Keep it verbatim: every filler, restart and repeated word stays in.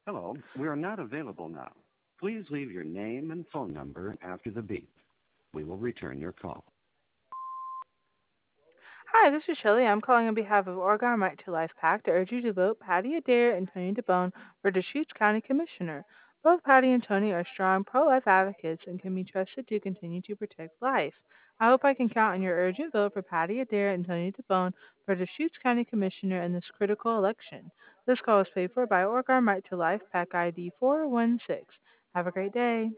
Hello, we are not available now. Please leave your name and phone number after the beep. We will return your call. Hi, this is Shelley. I'm calling on behalf of Oregon Right to Life PAC to urge you to vote Patty Adair and Tony DeBone for Deschutes County Commissioner. Both Patty and Tony are strong pro-life advocates and can be trusted to continue to protect life. I hope I can count on your urgent vote for Patty Adair and Tony DeBone for Deschutes County Commissioner in this critical election. This call is paid for by Oregon Right to Life PAC I D four one six. Have a great day.